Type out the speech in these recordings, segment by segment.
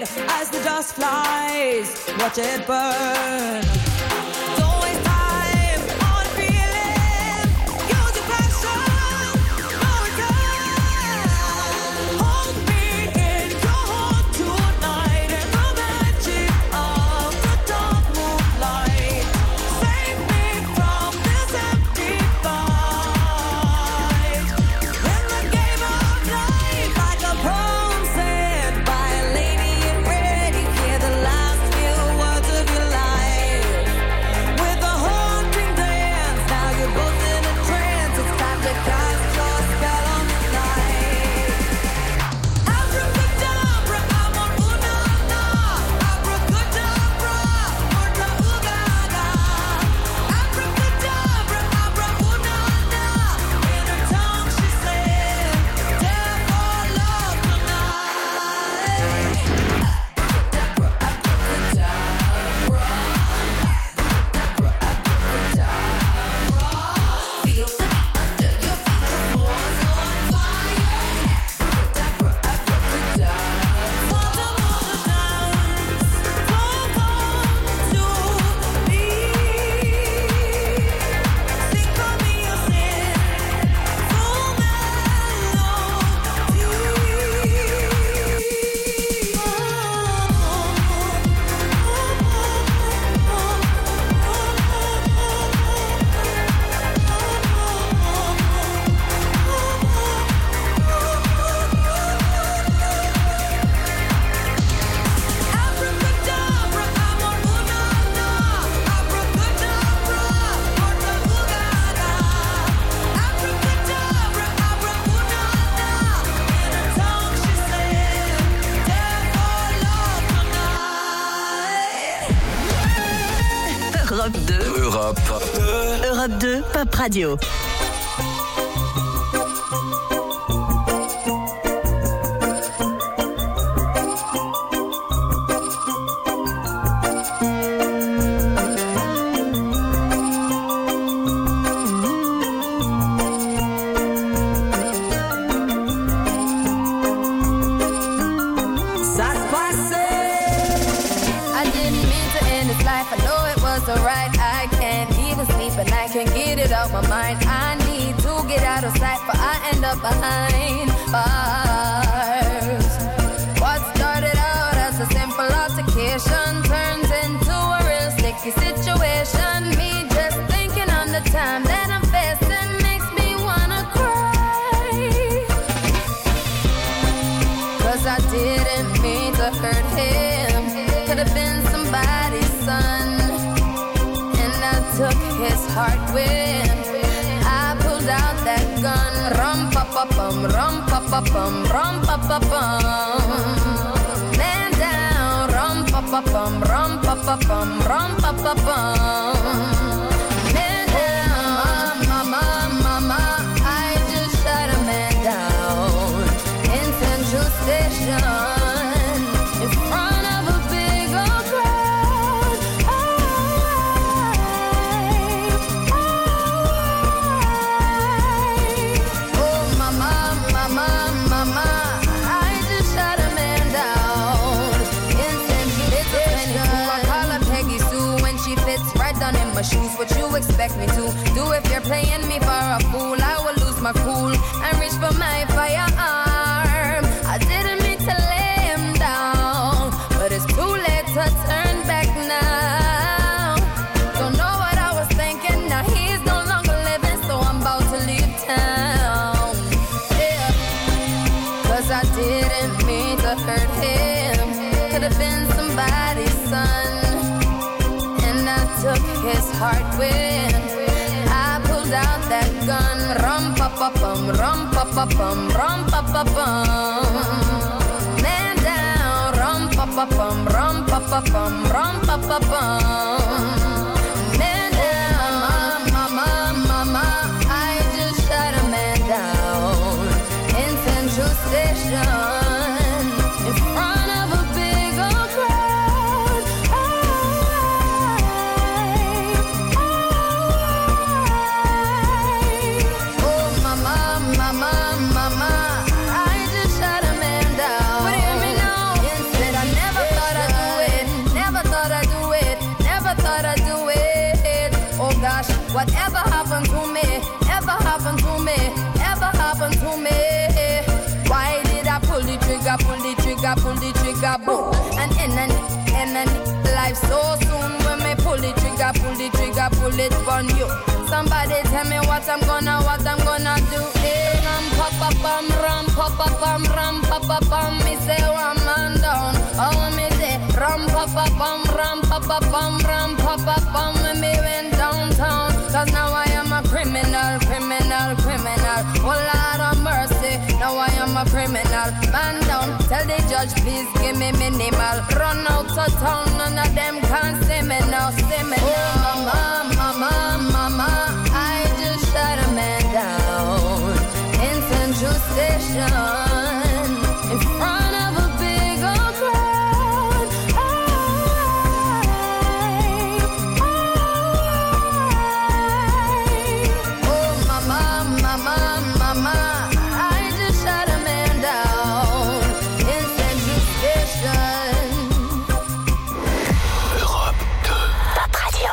as the dust flies. Watch it burn. Don't waste time on feeling. Use your passion. No return. Hold me in your heart tonight in the magic of the dark moonlight. Save me from this empty fight. In the game of life, like a poem said by a lady in red, you hear the last few words of your life. With a haunting dance, now you're both in a trance. It's time to cast your spell on the night. Abracadabra, amor una na. Abracadabra, morta ugaga. Abracadabra, abra una na. In her tongue she said, death or love tonight. Feel the under your feet, the floor's on fire. For the water dance, don't come to me. Sing for me your sin, full Abracadabra, amor una na. Abracadabra, morta ugaga. Abracadabra, abra una na. In her tongue she said, death or love tonight. Europe 2. Europe 2, Pop Radio. Ça se passait. I didn't mean to end this life. I know it was alright. I can't even sleep and I can't get it off my mind. I need to get out of sight, but I end up behind bars. What started out as a simple altercation turns into a real sticky situation. Me just thinking on the time that I'm facing makes me wanna cry. 'Cause I didn't mean to hurt him. Could have been somebody's son. And I took his heart with. I pulled out that gun. Rum pa pa bum, rum pa pa bum, rum pa pa bum. Man down, rum pa pa bum, rum pa pa bum, rum pa pa bum. Man down, mama, mama, I just shot a man down in Central Station in front of a big old crowd. Oh, mama, mama, mama, I just shot a man down in Central Station. I call her Peggy Sue when she fits right down in my shoes. What you expect me to do if you're playing me for a fool? I will lose my cool and reach for my firearm. I didn't mean to lay him down, but it's too late to turn back now. Don't know what I was thinking. Now he's no longer living, so I'm about to leave town. Yeah, 'cause I didn't mean to hurt him. Could have been somebody's son. And I took his heart with. I pulled out that gun. Rum pa pa bum, rum pa pa bum, rum pa pa bum. Man down, rum pa pa bum, rum pa pa bum, rum pa pa bum. Man down, mama, mama, I just shot a man down in Central Station in front of a big old crowd. Oh, mama, mama, mama, I just shot a man down. But hear me now, said I never Whatever happened to me, ever happened to me, ever happened to me. Why did I pull the trigger, pull the trigger, pull the trigger, boom? And end life so soon. When me pull the trigger, pull it on you. Somebody tell me what I'm gonna do. Hey, ram pa pa bum. Me say one man down. Oh, me say ram pa pa bum. When me went downtown, 'cause now I am a criminal. Oh Lord of mercy, now I am a criminal. Man down, tell the judge please give me minimal. Run out of town, none of them can see me now. Oh mama, I just shot a man down in Central Station in front of a big old crowd. Oh mama, I just shot a man down in Central Station. Europe 2 Pop Radio.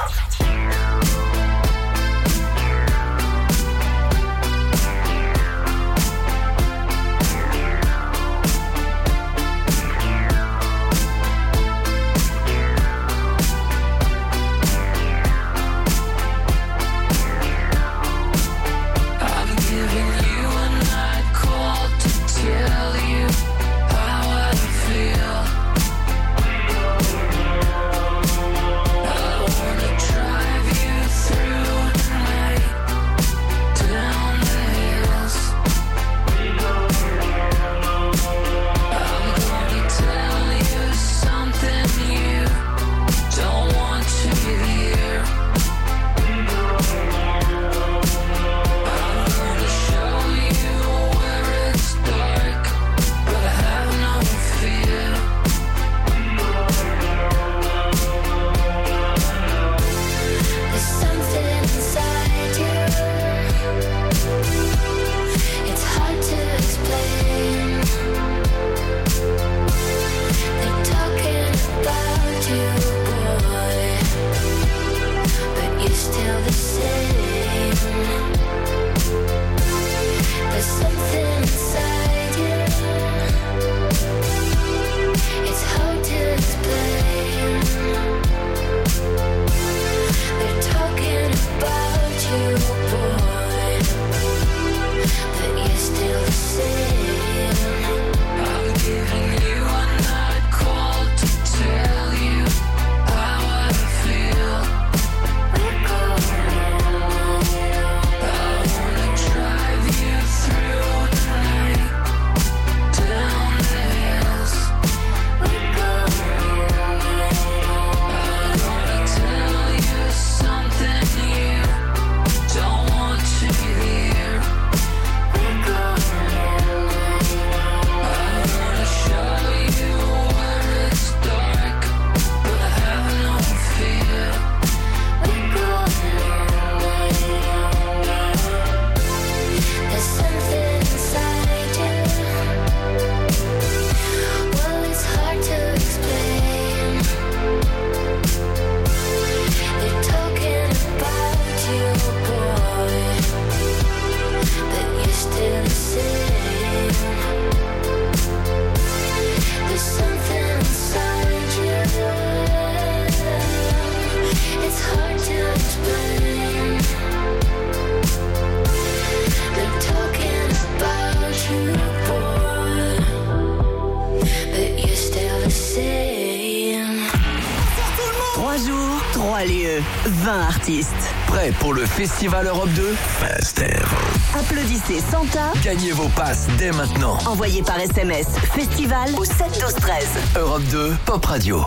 lieu, 20 artistes. Prêt pour le Festival Europe 2 Festival. Applaudissez Santa. Gagnez vos passes dès maintenant. Envoyez par SMS Festival au 7 12 13. Europe 2 Pop Radio.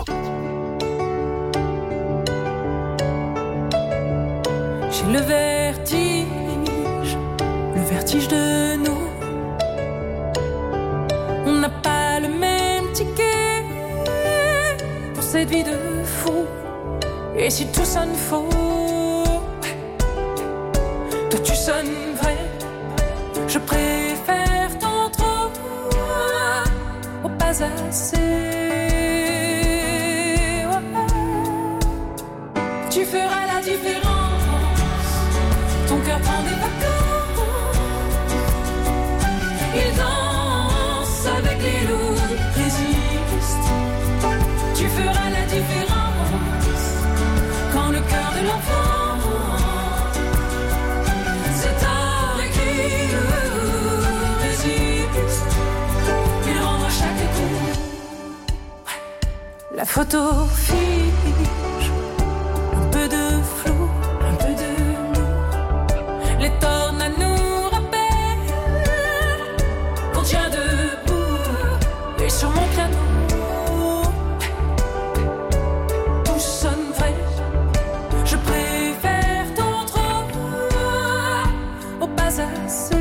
J'ai le vertige de nous. On n'a pas le même ticket pour cette vie de fou. Et si tout sonne faux, toi tu sonnes vrai. Je préfère tant trop au pas assez. Tu feras la différence cœur prend des vacances. Il danse avec les loups, résiste. Tu feras la différence quand le cœur de l'enfant c'est tard écrit, résiste. Il rendra chaque coup. La photo fiche, un peu de flou, un peu de nous. Les tornades nous rappellent qu'on tient debout. Et sur mon piano tout sonne vrai. Je préfère d'autres au pas assez.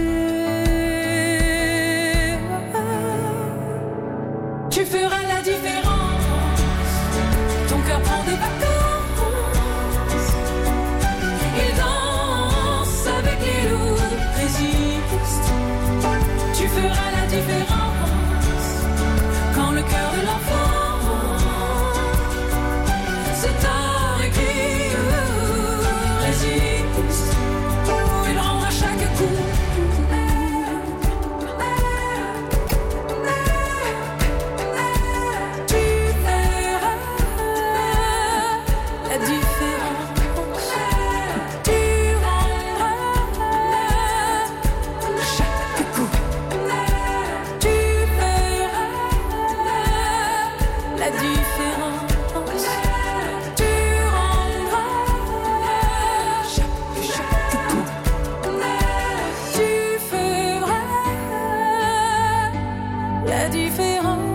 Tu feras la différence. Ton cœur prend des vacances. Il danse avec les loups, résiste. Tu feras la différence quand le cœur de l'enfant c'est tard écrit, résiste. Il rendra chaque coup. Tu verras la différence. Tu rendras chaque coup. Tu verras la différence. Tu rendras chaque coup. Tu feras la différence.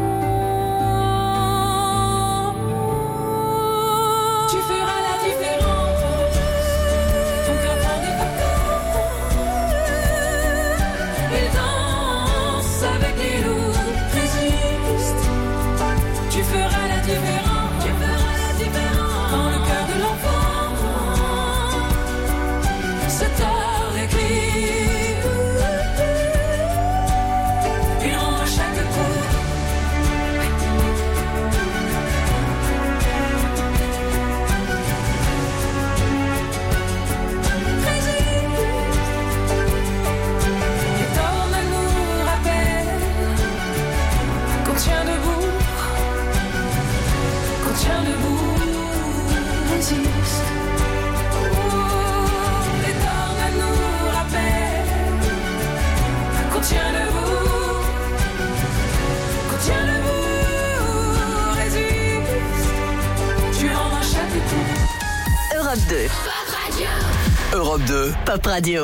Tu feras la différence. Ton cœur prend des vacances. Il danse avec les loups, résiste. Tu feras la différence. Tu feras la différence. Quand le cœur de l'enfant c'est tard écrit. Il rendra chaque coup. Les tornades nous rappellent qu'on tient debout, qu'on tient debout, résiste. Les tornades nous rappellent qu'on tient debout, qu'on tient debout, résiste. Tu rendras chaque coup. Europe 2. Europe 2. Pop Radio.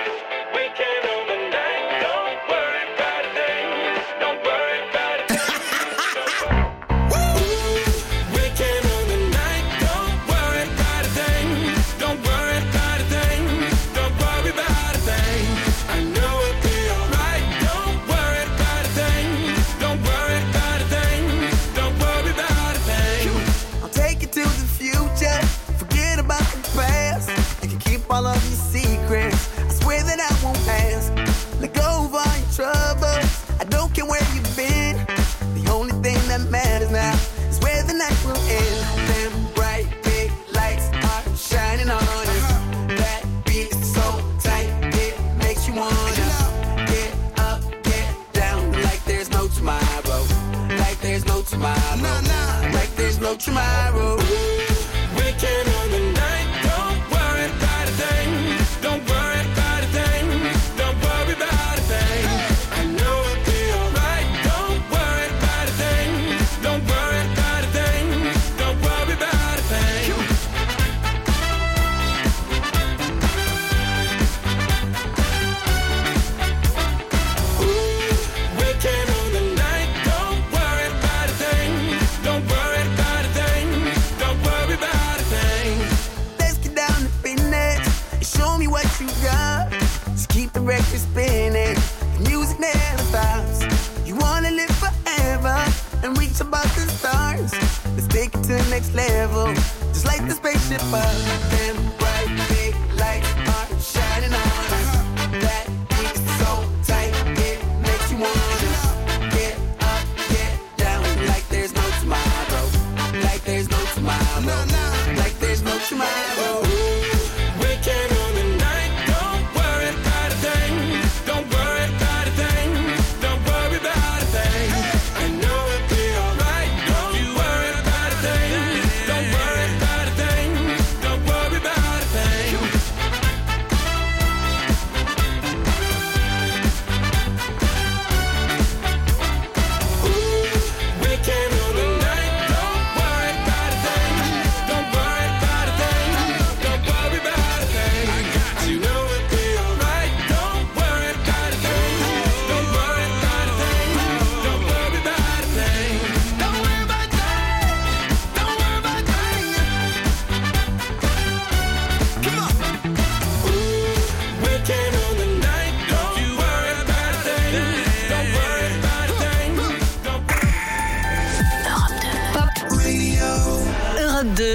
I'll take you to the future. Forget about the past. You can keep all of your secrets. I swear that I won't ask. Let go of all your troubles. I don't care where you've been. The only thing that matters now is where the night will end. Them bright big lights are shining on us. That beat is so tight, it makes you wanna get up, get down, like there's no tomorrow. Like there's no tomorrow. Like there's no tomorrow. Weekend on the night, don't worry about a thing. Don't worry about a thing. Don't worry about a thing. I know it'll be alright. Don't worry about a thing. Don't worry about a thing. Don't worry about a thing. Weekend on the night, don't worry about a thing. Don't worry about a thing. Don't worry about a thing. Let's get down to business and show me what you got. Just keep the record spinning. The music never stops. You wanna live forever and reach above the stars. Let's take it to the next level. Just like the spaceship up. Them bright big lights are shining on us. That beat is so tight, it makes you wanna get up, get down, like there's no tomorrow. Like there's no tomorrow. Like there's no tomorrow. Weekend on the night, don't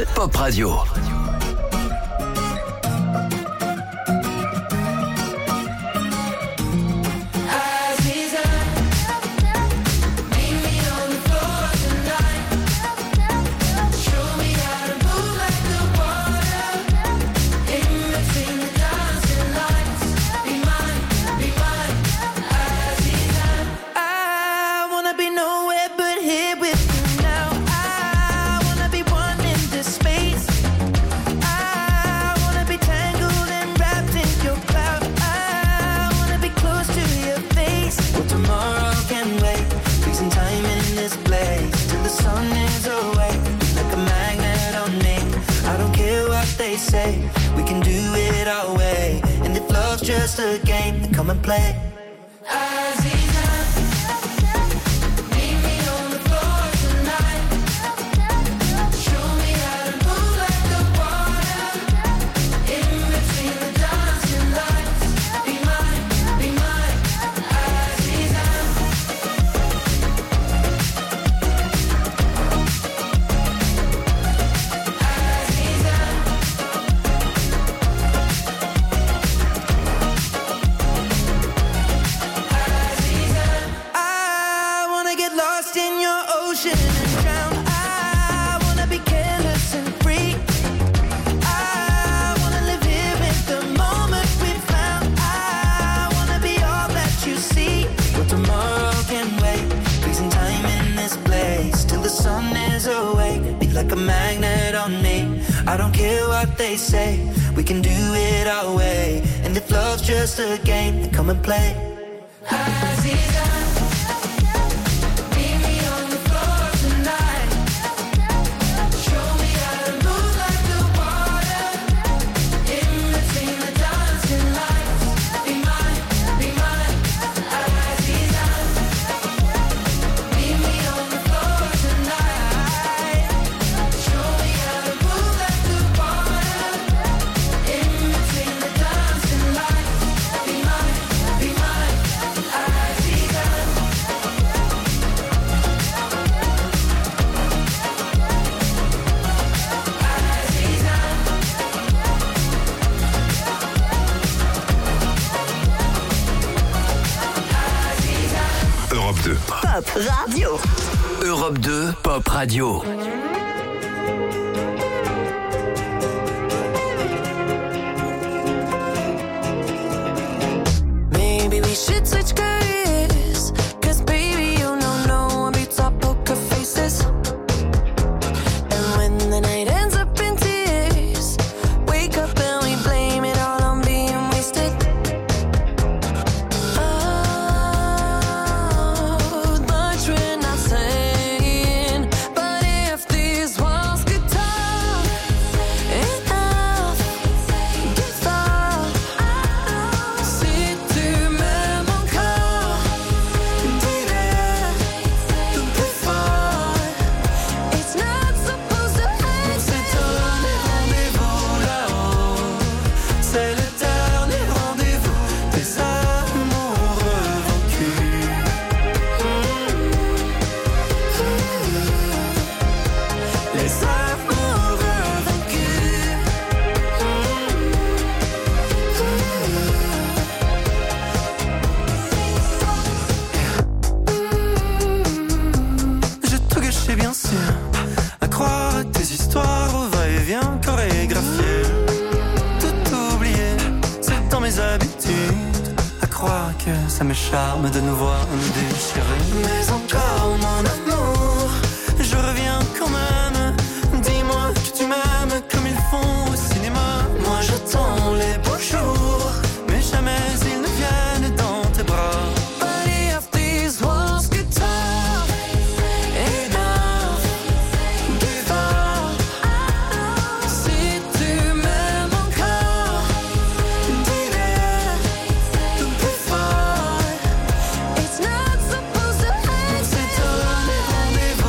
2, Pop Radio. We can do it our way, and if love's just a game, then come and play. I don't care what they say, we can do it our way, and if love's just a game, then come and play. Pop Radio. Europe 2, Pop Radio. Maybe we should switch careers, 'cause baby, you know I'll be top poker faces. And when the night ends up in tears, wake up and we blame it all on being wasted. Ça me charme de nous voir nous déchirer. Mais encore mon amour, je reviens quand même. Dis-moi que tu m'aimes comme ils font au cinéma. Moi j'attends les beaux jours, mais jamais ils ne viennent dans tes bras. It's not supposed to end.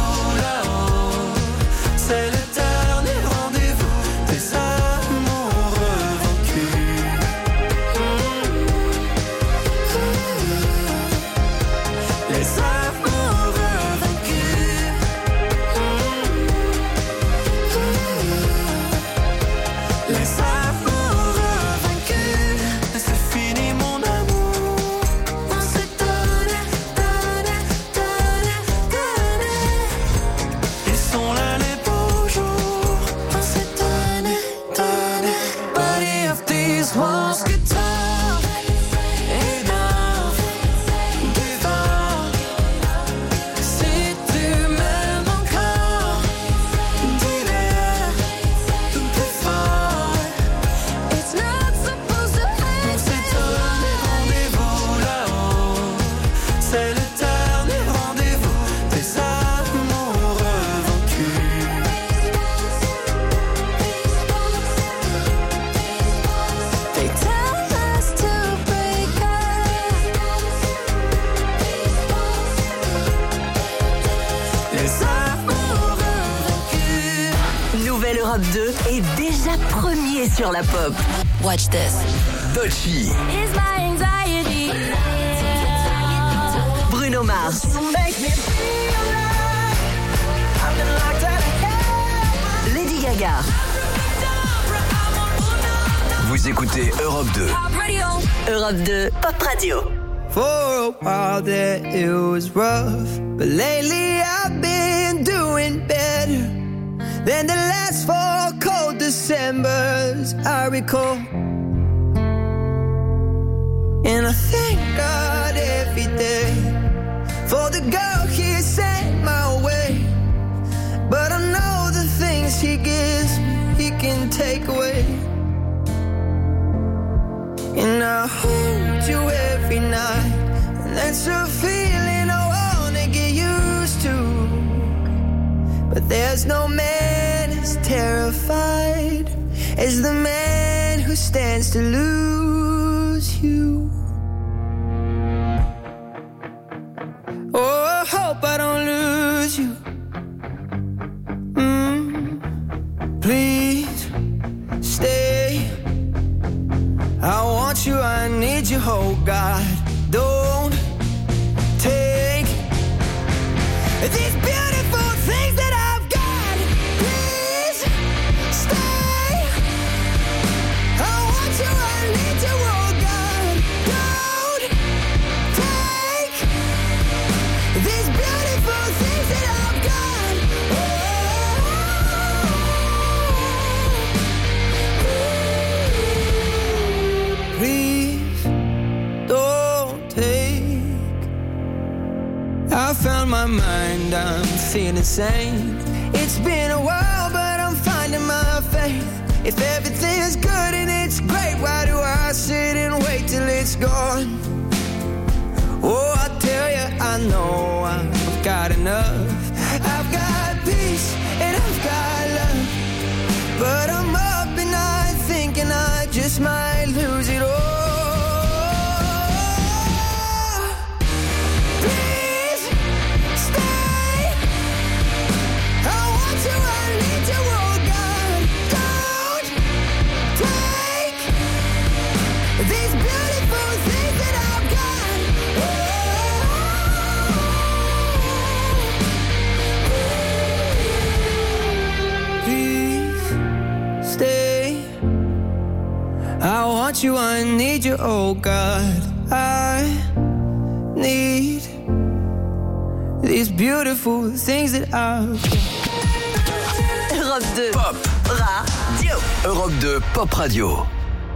Europe 2 est déjà premier sur la pop. Watch this. Dolce. It's my anxiety. Bruno Mars. Lady Gaga. Vous écoutez Europe 2. Europe 2, Pop Radio. For a while there it was rough, but lately I've been doing better than the last 4 cold Decembers I recall. And I thank God every day for the girl He sent my way. But I know the things He gives me, He can take away. And I hold you every night, and that's a feeling I wanna get used to. But there's no man as terrified as the man who stands to lose you. Oh, I hope I don't lose you. Please stay. I want you, I need you, oh God. Don't take these beautiful things that I've got. Please stay. I want you, I need you, oh God. Don't take these beautiful things that I've got. Please don't take. I found my mind, I'm feeling sane. It's been a while, but I'm finding my faith. If everything's good and it's great, why do I sit and wait till it's gone? Oh, I tell you, I know I've got enough. I've got peace and I've got love, but I'm up at night thinking I just might lose it all. Please stay. I want you, I need you, oh God. Don't take these beautiful things that I've got. Please stay. I want you, I need you, oh God. I need these beautiful things that I've got. Europe 2, Pop Radio. Europe 2 Pop Radio.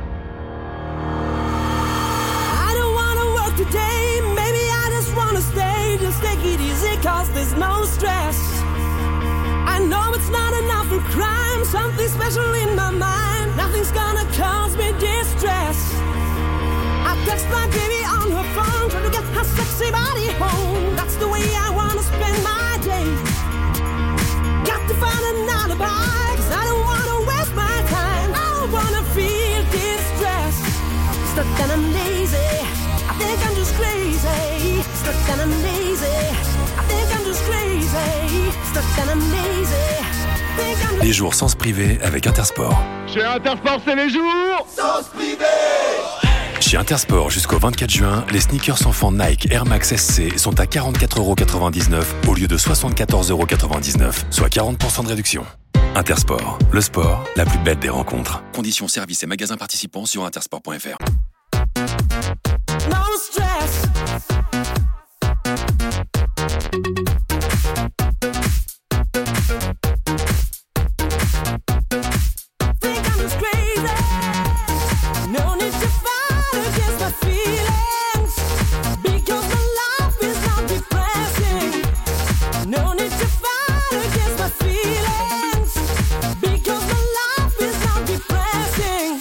I don't wanna work today, maybe I just wanna stay. Just take it easy, cause there's no stress. I know it's not enough for crime, something special in my mind. Nothing's gonna cause me distress. I text my baby on her phone, trying to get her sexy body home. That's the way I wanna spend my day. Got to find an alibi, cause I don't wanna waste my time. I don't wanna feel distressed. Stuck and I'm lazy, I think I'm just crazy. Stuck and I'm lazy, I think I'm just crazy. Stuck and I'm lazy, think I'm Les jours sans se priver avec Intersport. Chez Intersport, c'est les jours sans se priver. Chez Intersport, jusqu'au 24 juin, les sneakers enfants Nike Air Max SC sont à 44,99€ au lieu de 74,99€, soit 40% de réduction. Intersport, le sport, la plus belle des rencontres. Conditions, services et magasins participants sur intersport.fr. no stress. Think I'm just crazy. No need to fight against my feelings, because my life is not depressing. No need to fight against my feelings, because my life is not depressing.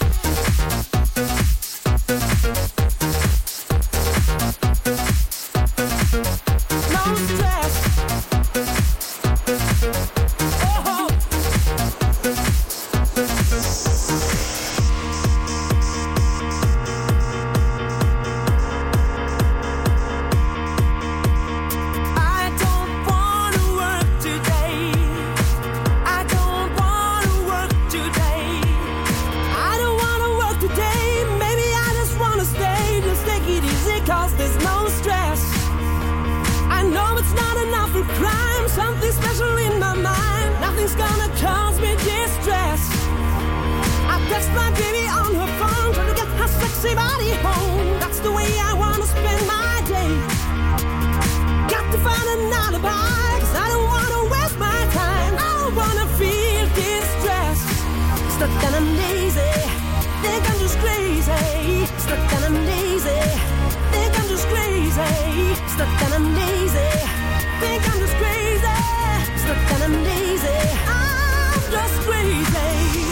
text my baby on her phone, trying to get her sexy body home. That's the way I wanna spend my day. Got to find an alibi, 'cause I don't wanna waste my time. I don't wanna feel distressed. Stuck and I'm lazy, think I'm just crazy. Stuck and I'm lazy, think I'm just crazy. Stuck and I'm lazy, think I'm just crazy. Stuck and I'm lazy, I'm just crazy.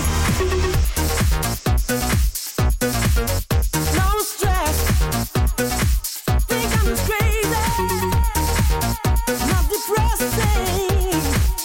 No stress, think I'm just crazy. Not depressing.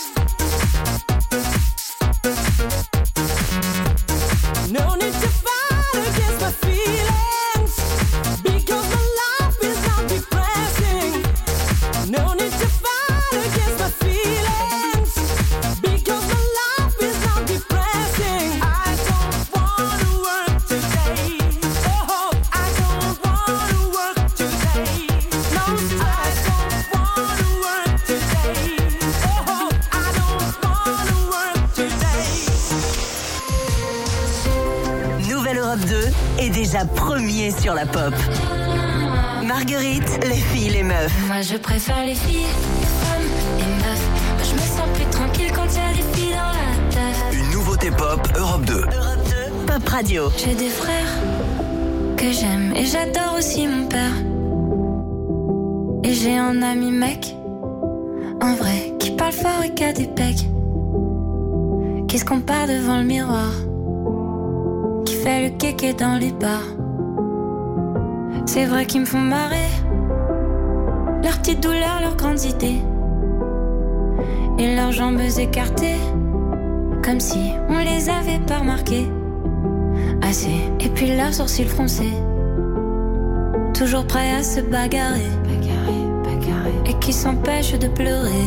No need to fight against my feelings, because my life is not depressing. No need to fight against my feelings, because my life is not depressing. I don't wanna work today. Oh, I don't wanna work today. No, I don't wanna work today. Oh, I don't wanna work today. Nouvelle Europe 2 est déjà premier sur la pop. Marguerite, les filles, les meufs. Moi je préfère les filles, les femmes, les meufs. Moi je me sens plus tranquille quand y a des filles dans la teuf. Une nouveauté pop Europe 2. Europe 2, Pop Radio. J'ai des frères que j'aime et j'adore aussi mon père. Et j'ai un ami mec, un vrai, qui parle fort et qui a des pecs. Qui se compare devant le miroir, qui fait le kéké dans les bars. C'est vrai qu'ils me font marrer, leurs petites douleurs, leurs grandes idées. Et leurs jambes écartées, comme si on les avait pas remarquées. Assez, et puis leurs sourcils froncés, toujours prêts à se bagarrer. Et qui s'empêchent de pleurer.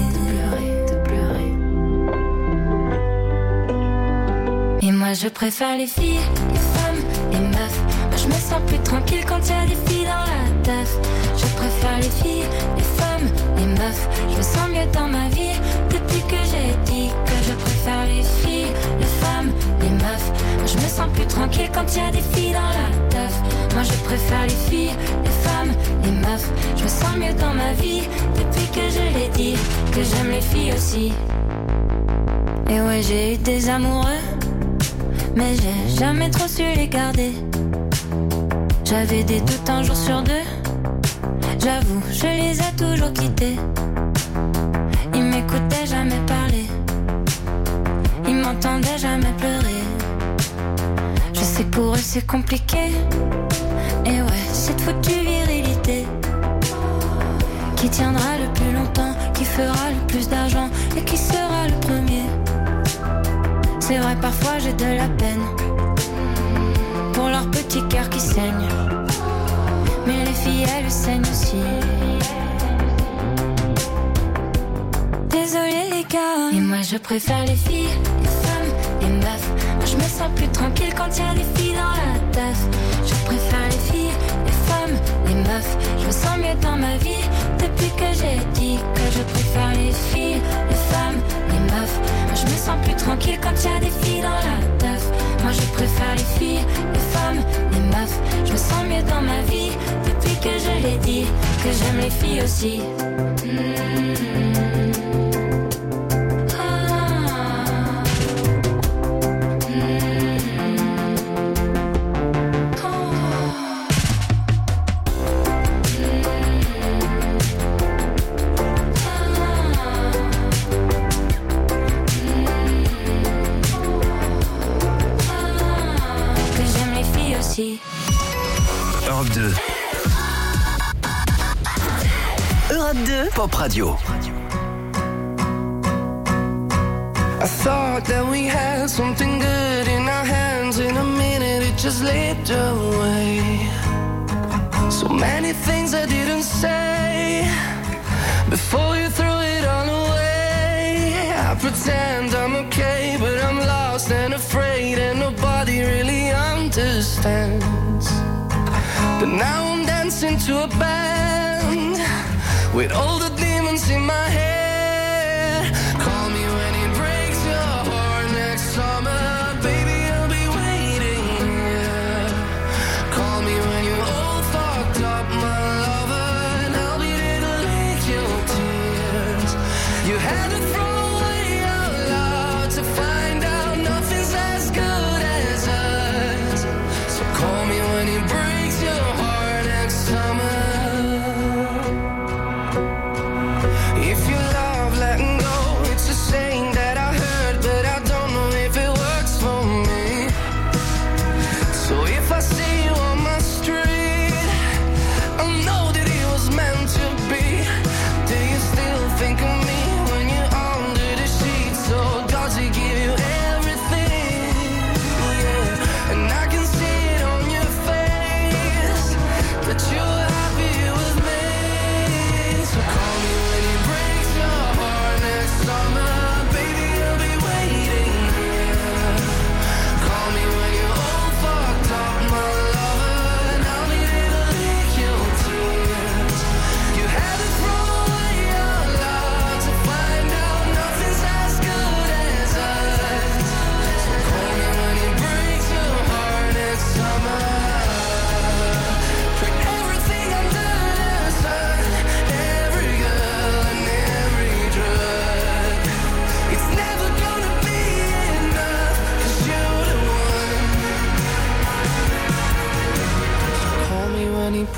Et moi je préfère les filles, les femmes, les meufs. Moi je me sens plus tranquille quand y a des filles dans la teuf. Je préfère les filles, les femmes, les meufs. Je me sens mieux dans ma vie depuis que j'ai dit que je préfère les filles, les femmes, les meufs. Moi je me sens plus tranquille quand y a des filles dans la teuf. Moi je préfère les filles, les femmes, les meufs. Je me sens mieux dans ma vie depuis que je l'ai dit que j'aime les filles aussi. Et ouais, j'ai eu des amoureux, mais j'ai jamais trop su les garder. J'avais des doutes un jour sur deux, j'avoue, je les ai toujours quittés. Ils m'écoutaient jamais parler, ils m'entendaient jamais pleurer. Je sais que pour eux c'est compliqué, et ouais, cette foutue virilité qui tiendra le plus longtemps, qui fera le plus d'argent et qui sera le premier. C'est vrai, parfois j'ai de la peine pour leur petit cœur qui saigne, mais les filles elles saignent aussi. Désolée les gars, et moi je préfère les filles, les femmes, les meufs. Moi je me sens plus tranquille quand y a des filles dans la teuf. Je préfère les filles, les femmes, les meufs. Je me sens mieux dans ma vie depuis que j'ai dit que je préfère les filles, les femmes, les meufs. Moi je me sens plus tranquille quand y a des filles dans la teuf. Moi je préfère les filles, les femmes, les meufs. Je me sens mieux dans ma vie depuis que je l'ai dit que j'aime les filles aussi. Europe 2. Europe 2, Pop Radio. I thought that we had something good in our hands. In a minute it just slipped away. So many things I didn't say before you threw it all away. I pretend I'm okay, but I'm lost and afraid, and nobody really understands. But now I'm dancing to a band with all the demons in my head. Call me when it breaks your heart next summer, baby, I'll be waiting.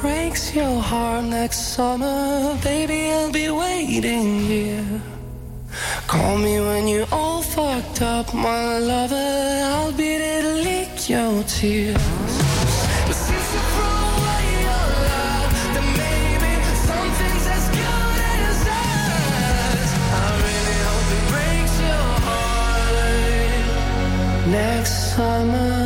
breaks your heart next summer, baby, I'll be waiting here. Call me when you're all fucked up, my lover, I'll be there to lick your tears. But since you throw away your love, then maybe something's as good as us. I really hope it breaks your heart next summer.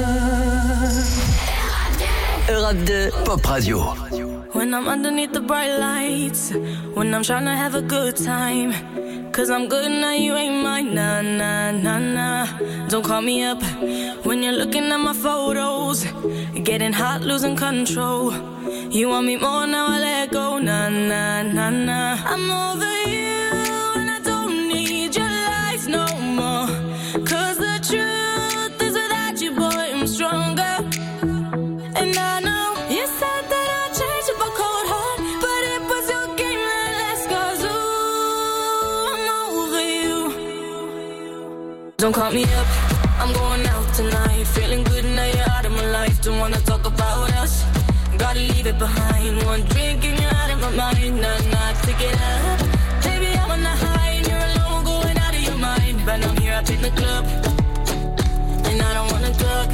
Europe 2 Pop Radio. When I'm underneath the bright lights, when I'm trying to have a good time, 'cause I'm good now, you ain't mine, nah, nah, nah, nah. Don't call me up when you're looking at my photos, getting hot, losing control. You want me more, now I let go, nah, nah, nah, nah. I'm over you and I don't need your lies no more, 'cause the truth is without you, boy, I'm stronger. And I know you said that I'd change up a cold heart, but it was your game that last, 'cause ooh, I'm over you. Don't call me up, I'm going out tonight, feeling good now you're out of my life. Don't wanna talk about us, gotta leave it behind. One drink and you're out of my mind, nah, take it up. Baby, I'm on the high and you're alone, going out of your mind. But I'm here up in the club, and I don't wanna talk,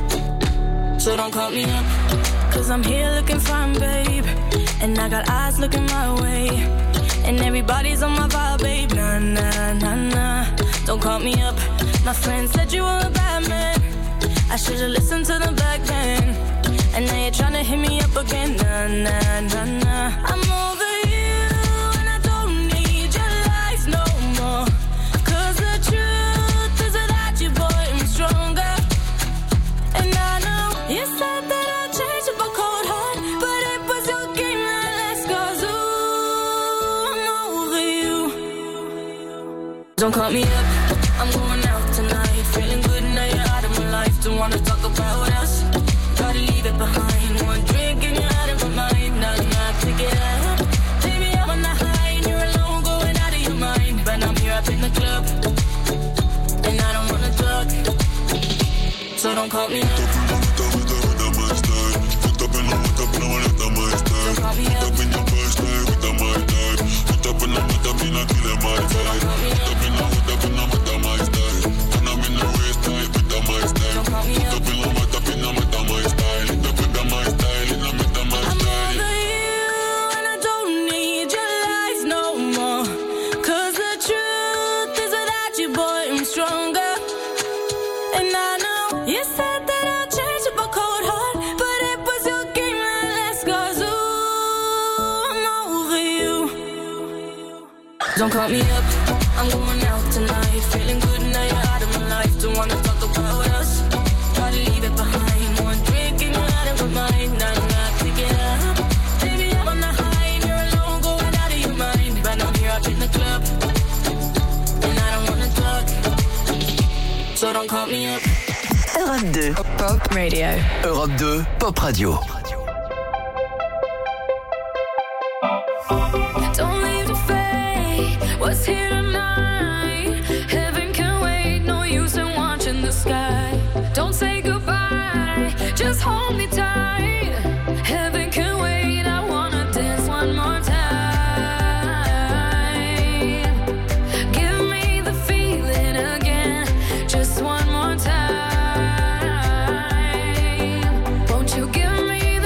so don't call me up, 'cause I'm here looking fine, babe, and I got eyes looking my way, and everybody's on my vibe, babe, nah, nah, nah, nah. Don't call me up, my friend said you were a bad man, I should've listened to the back then, and now you're trying to hit me up again, nah, nah, nah, nah. I'm over you and I don't need your lies no more, 'cause the truth is without you, boy, I'm stronger. And I know you said that I'd change up a cold heart, but it was your game that last, 'cause ooh, I'm over you. Don't call me up, I'm going out tonight, feeling good now you're out of my life. Don't wanna talk about us, gotta leave it behind. One drink and you're out of my mind, nah, take it up. Baby, I'm on the high and you're alone, going out of your mind. But I'm here up in the club, and I don't wanna talk, so don't call me up. Don't call me up, I'm going out tonight, feeling good now you're out of my life. Don't wanna talk about us, gotta leave it behind. One drink and you're out of my mind, nah, take it up. Baby, I'm on the high and you're alone, going out of your mind. But I'm here up in the club, and I don't wanna talk, so don't call me up. Europe 2 Pop Radio. Europe 2 Pop Radio. Don't leave the fate, what's here tonight? Heaven can wait, no use in watching the sky. Don't say goodbye, just hold me tight. Heaven can wait, I wanna dance one more time. Give me the feeling again, just one more time. Won't you give me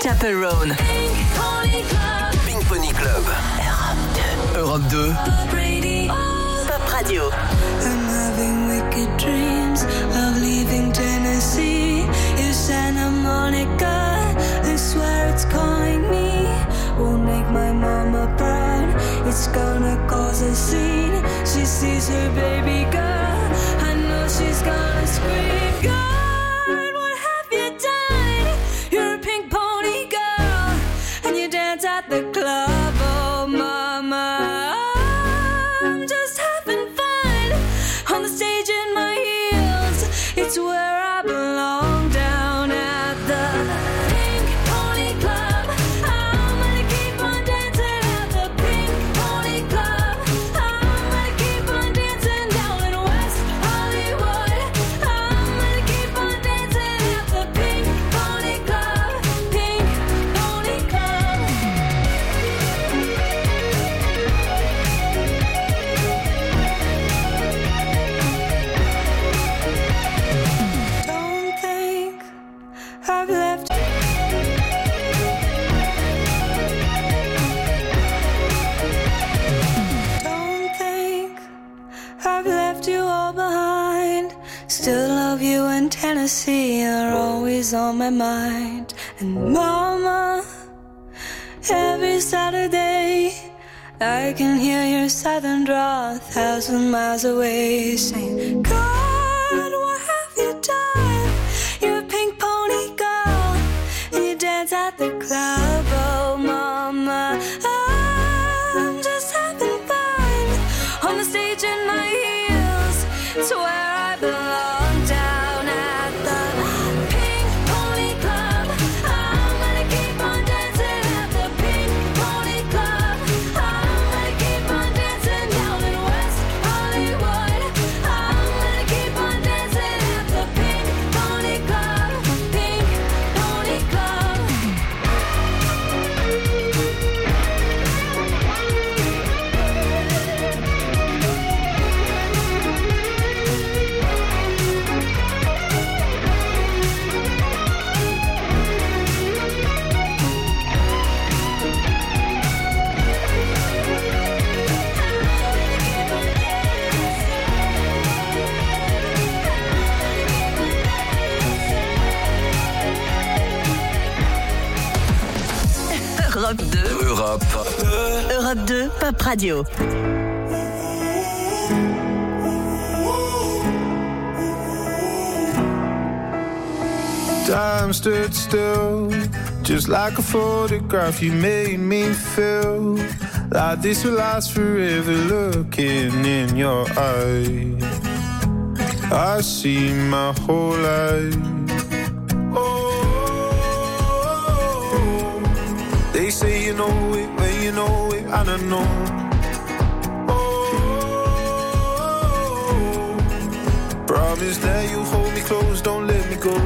Chaperone. Pink Pony Club. Europe 2. Pop Radio. I'm having wicked dreams of leaving Tennessee. You Santa Monica, I swear it's calling me. Won't make my mama proud, it's gonna cause a scene. She sees her baby girl, I know she's gonna scream. God, what have you done? You're a pink pony girl, and you dance at the club. Oh mama, I'm just having fun on the stage in my heels. It's where I belong, down at the Pink Pony Club. I'm gonna keep on dancing at the Pink Pony Club. I'm gonna keep on dancing down in West Hollywood. I'm gonna keep on dancing at the Pink Pony Club. Pink Pony Club. Don't think I've left. Don't think I've left you all behind. Still love you in Tennessee, you're always on my mind. And mama, every Saturday I can hear your southern drawl 1,000 miles away, saying, God, what have you done? You're a pink pony girl, and you dance at the club. Oh mama, I'm just having fun on the stage in my heels. It's where I belong, down at the Pink Pony Club. I'm gonna keep on dancing at the Pink Pony Club. I'm gonna keep on dancing down in West Hollywood. I'm gonna keep on dancing at the Pink Pony Club. Pink Pony Club. Europe 2. Europe 2, Pop Radio. Time stood still, just like a photograph. You made me feel like this will last forever. Looking in your eyes, I see my whole life. Oh, they say you know it when you know it, I don't know. Oh, promise that you hold me close, don't let me go.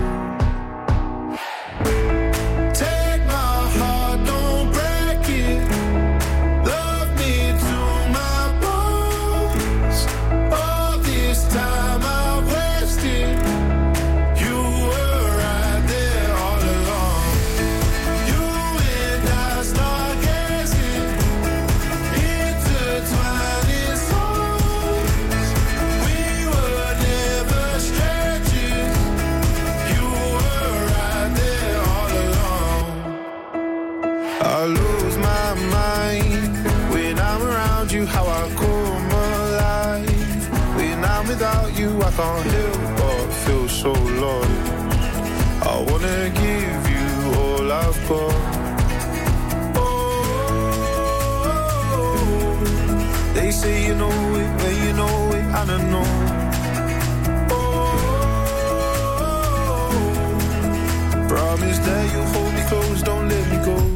How I come alive when I'm without you, I can't help but feel so lost. I wanna give you all I've got. Oh, they say you know it when you know it, I don't know. Oh, promise that you'll hold me close, don't let me go.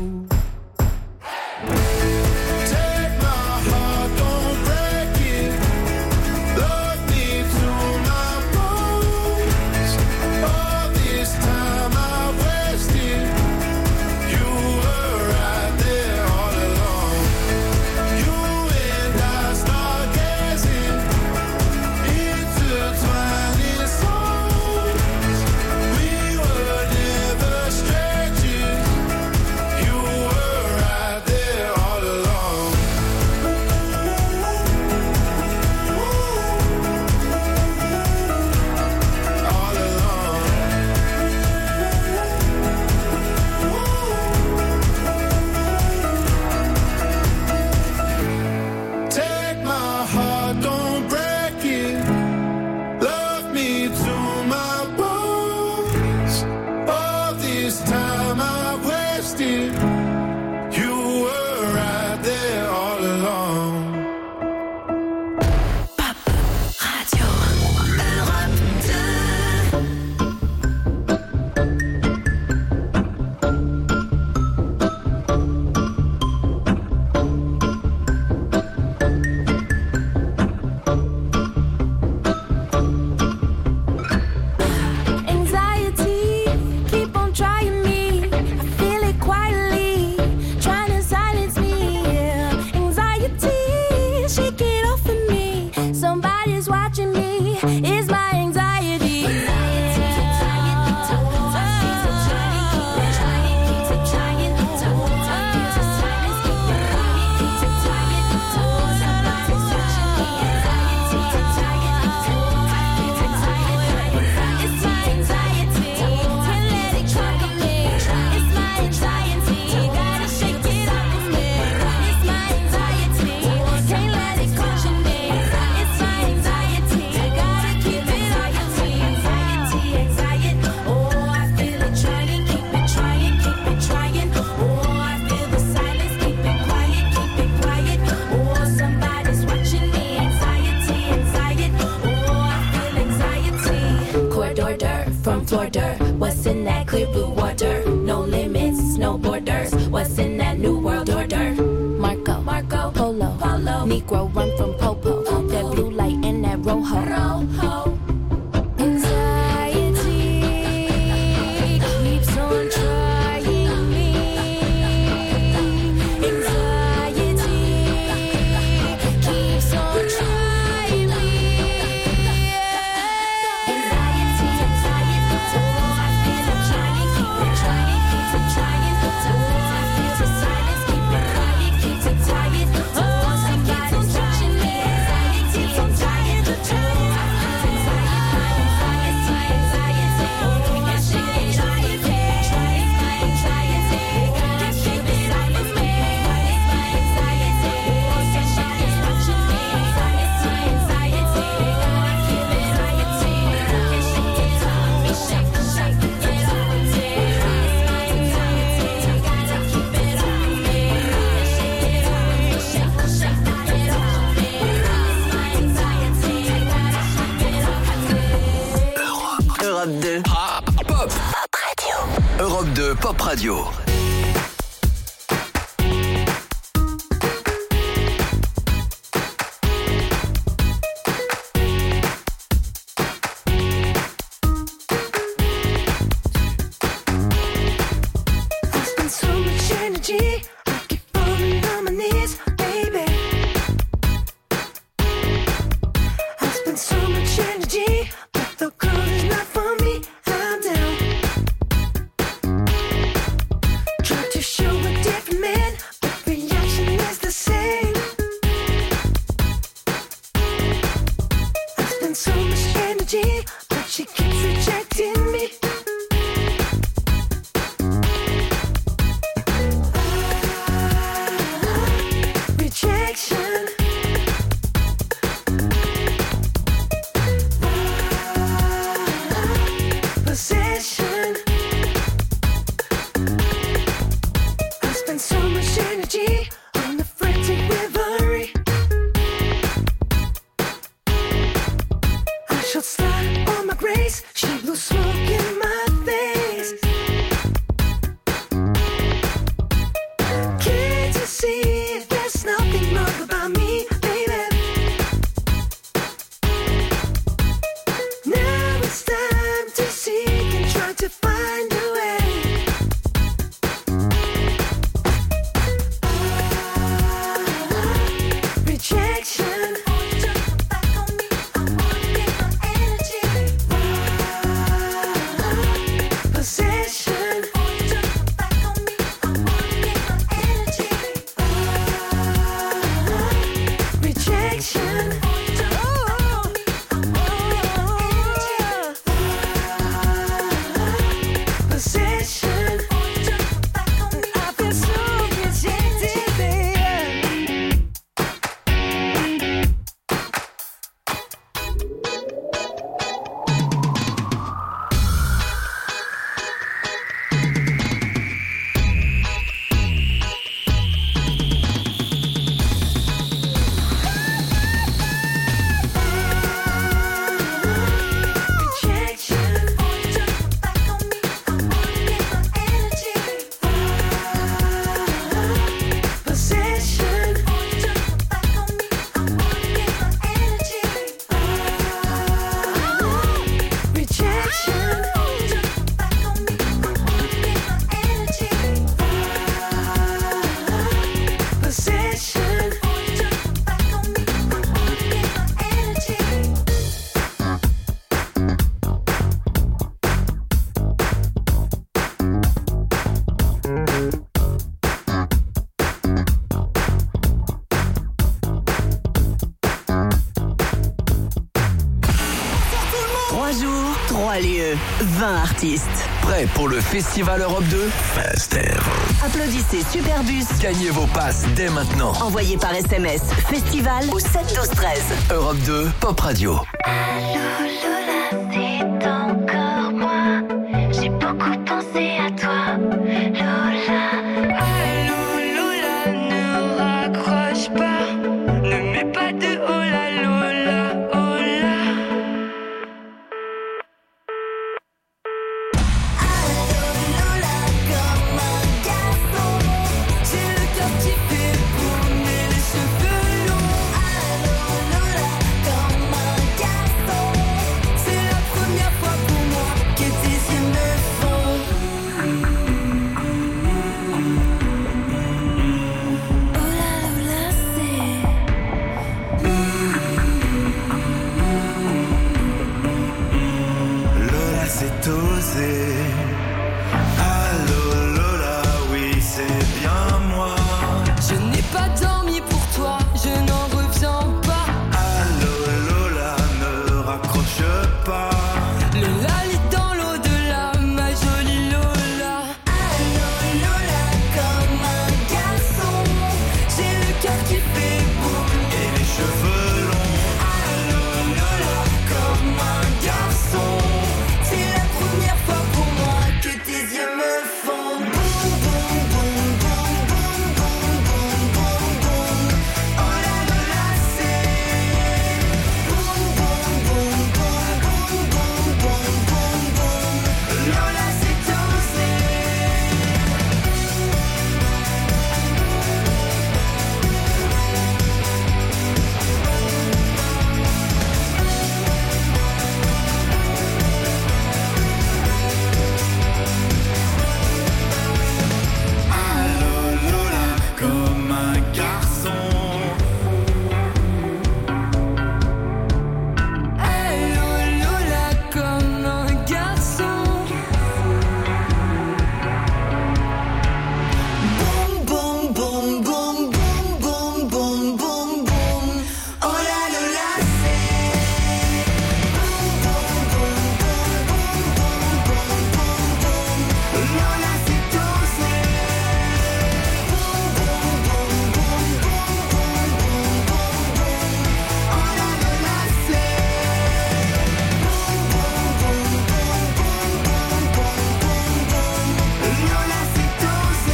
from Florida. What's in that clear blue water? No limits, no borders. What's in that new world order? Marco, Polo, Negro run from Popo. That blue light and that rojo. Anxiety keeps on trying me. Anxiety keeps on trying me. Anxiety, so I feel I'm trying, keep it trying, keep it trying. So I feel the silence, keep it quiet, keep it tired. So somebody's touching me. Anxiety, I'm tired. So I feel Europe 2 Pop Radio. Europe 2 Pop Radio. I spend so much energy, I keep falling on my knees, baby. I spend so much energy, but the girl is not for me. I'm down. Try to show a different man, but reaction is the same. I spend so much energy, but she keeps rejecting me. Rejection. Possession. I spend so much energy on the frantic reverie. I shall slide on my grace. She blew smoke in my face. Can't you see there's nothing wrong about me, baby? Now it's time to seek and try to find a way. Rejection. Possession. Rejection. Possession. I feel so rejected, baby. Rejection. Possession. Rejection. Possession. Trois jours, 3 lieux, 20 artistes. Prêt pour le Festival Europe 2 Festival. Applaudissez Superbus. Gagnez vos passes dès maintenant. Envoyez par SMS Festival au 7 12 13. Europe 2 Pop Radio. C'est encore moi. J'ai beaucoup pensé à toi, Lola. Allô, Lola, ne raccroche pas. Ne mets pas de hola, Lola, hola. osé. Allô Lola, oui c'est bien moi. Je n'ai pas dormi pour toi, je n'en reviens pas. Allô Lola, ne raccroche pas. Lola lit dans l'au-delà, ma jolie Lola. Allô Lola, comme un garçon, j'ai le cœur qui fait boum Et les cheveux longs. Allô Lola, comme un garçon, c'est la première fois pour moi que tes yeux me font boum boum boum boum boum boum boum boum boum. Oh la Lola c'est boum boum boum boum boum boum boum boum boum. Lola c'est osé. Allô Lola, comme un garçon. Allô Lola, comme un garçon. Boum boum boum boum boum boum boum boum boum. Oh la Lola c'est boum boum boum boum boum boum boum boum. Lola c'est osé. Boum boum boum boum boum boum boum boum boum. Oh la Lola c'est boum boum boum boum boum boum boum boum. Lola c'est osé.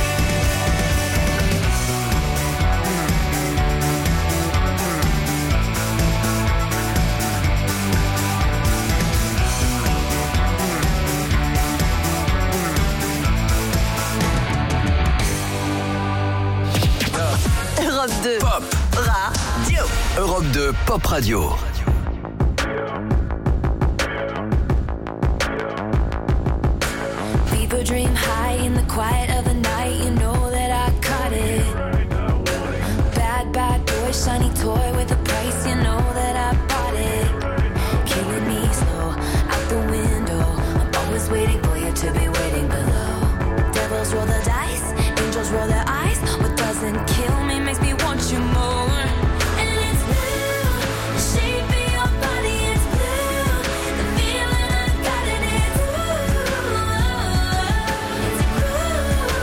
Europe 2. Pop. Radio. Europe 2 Pop Radio. People dream high in the quiet of the night. You know that I caught it. Bad, bad boy, shiny toy with a price. You know that I bought it. Killing me slow out the window. I'm always waiting for you to be waiting below. Devils roll the dice, angels roll their eyes. What doesn't kill me makes me want you more. And it's blue, the shape of your body is blue. The feeling I got it is blue. It's a groove.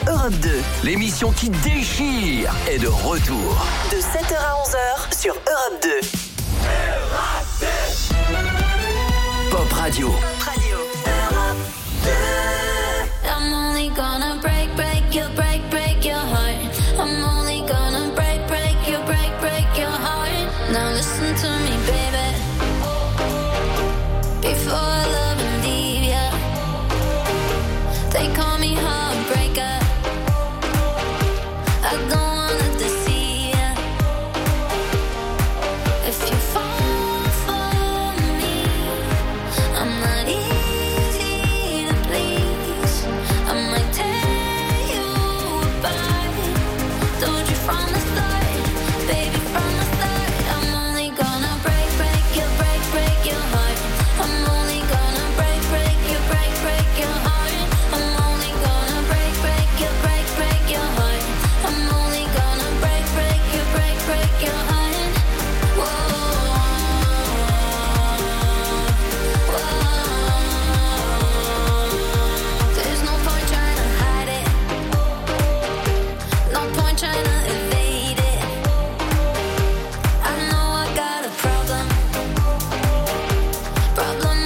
Europe 2. L'émission qui déchire est de retour. De 7h à 11h sur Europe 2. Pop Radio. I'm only gonna break your heart. I'm only gonna break your heart. Now listen to me.